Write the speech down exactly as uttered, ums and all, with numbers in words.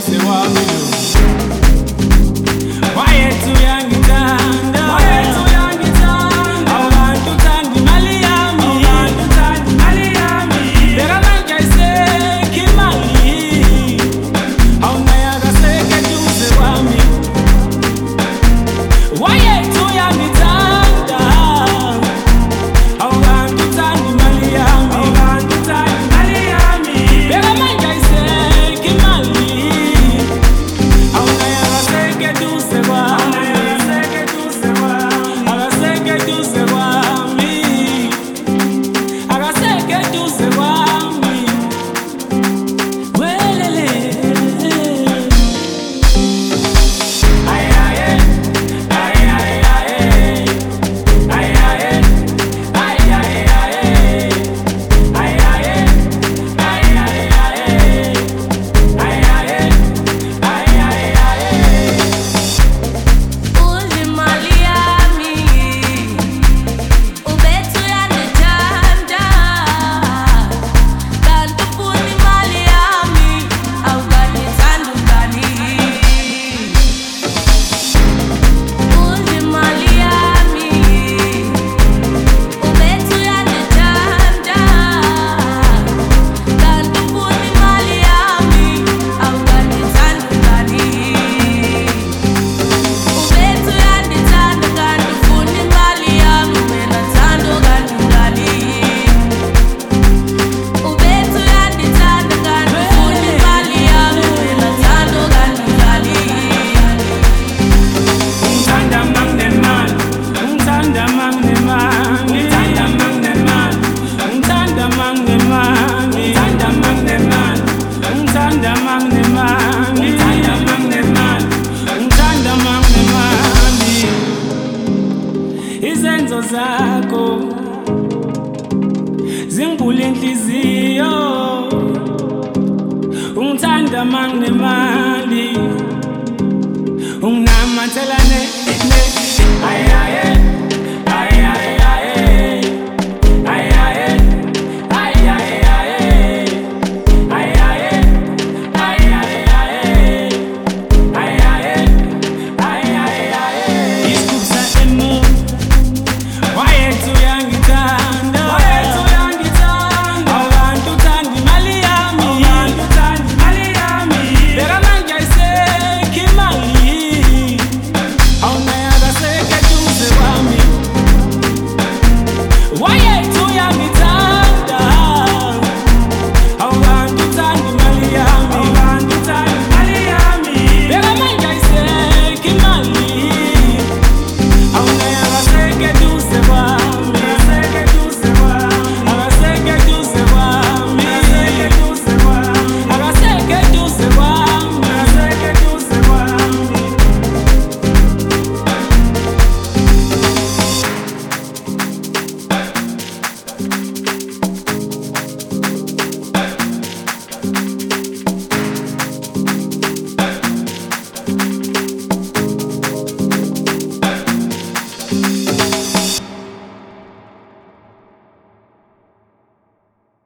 eduze wami lo. Wayethu uyangithanda, wayethu uyangithanda. Awukanti uthanda imali yami, awukanti uthanda imali yami. Beka manje ayiseki imali, awunaye akasekho eduze kwami. Wayethu uyangithanda, awukanti uthanda imali yami, awukanti uthanda imali yami. Beka manje ayiseki imali, awunaye akasekho eduze kwami, akasekho eduze kwami, akasekho eduze kwami, akasekho eduze kwami. Welele. Ay ay ay, ay ay ay, ay ay ay, ay ay ay, ay ay ay, ay ay ay, ay ay ay. Udla imali yami, ubethu uyangithanda. Kanti ufuna imali yami, awungangithandi ungani. Udla imali yami, ubethu uyangithanda. Kanti ufuna imali yami, awungangithandi ungani. Ubethu uyangithanda kanti ufuna imali yami, wena thando kanti ungani. Ubethu uyangithanda kanti ufuna imali yami, wena thando kanti ungani. Ngithanda manginemali, ngithanda manginemali, ngithanda manginemali, ngithanda manginemali, ngithanda manginemali, ngithanda manginemali, ngithanda manginemali, ngithanda manginemali. Izenzo zakho zingibhula inhliziyo, ungithanda manginemali, unginamathela ne